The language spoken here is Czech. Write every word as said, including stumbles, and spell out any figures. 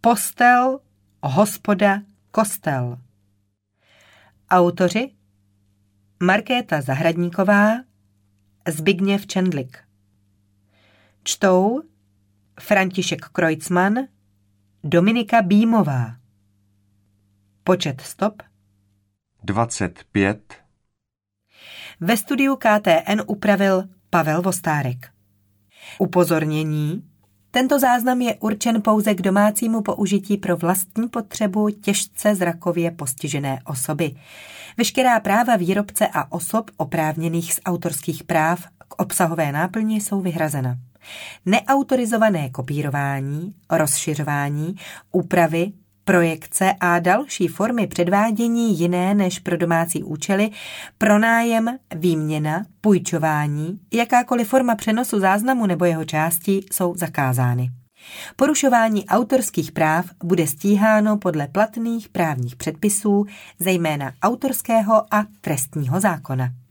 postel, hospoda, kostel. Autoři Markéta Zahradníková, Zbigněv Čendlik. Čtou František Kreutzmann, Dominika Bímová. Počet stop dvacet pět. Ve studiu K T N upravil Pavel Vostárek. Upozornění: tento záznam je určen pouze k domácímu použití pro vlastní potřebu těžce zrakově postižené osoby. Veškerá práva výrobce a osob oprávněných z autorských práv k obsahové náplni jsou vyhrazena. Neautorizované kopírování, rozšiřování, úpravy, projekce a další formy předvádění jiné než pro domácí účely, pronájem, výměna, půjčování, jakákoliv forma přenosu záznamu nebo jeho části jsou zakázány. Porušování autorských práv bude stíháno podle platných právních předpisů, zejména autorského a trestního zákona.